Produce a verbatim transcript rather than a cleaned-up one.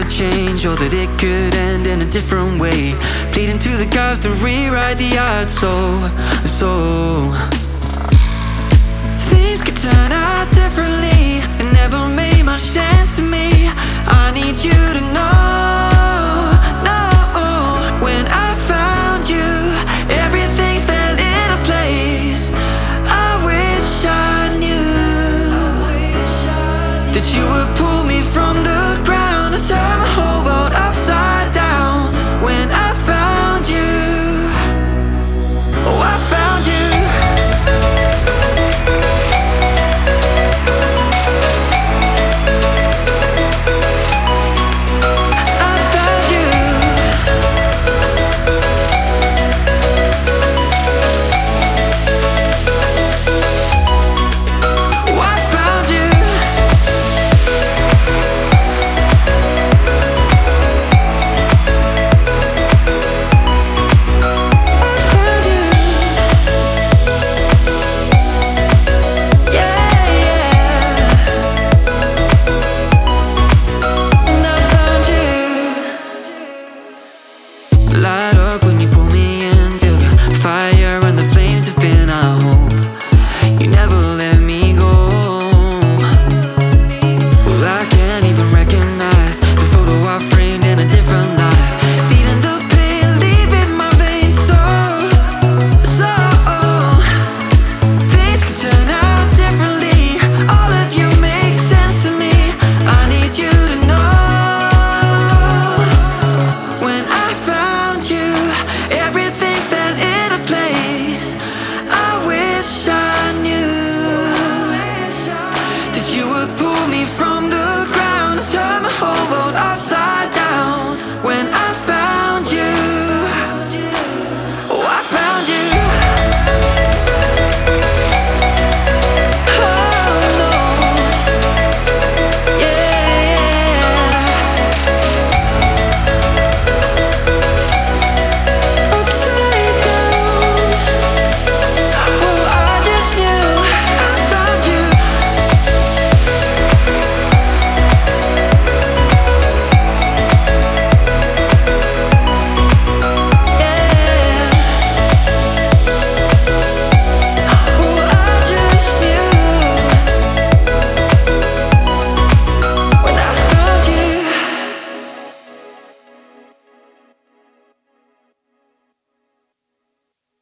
could change, or that it could end in a different way. Pleading to the gods to rewrite the odds, so, so things could turn out differently. It never made much sense to me. I need you to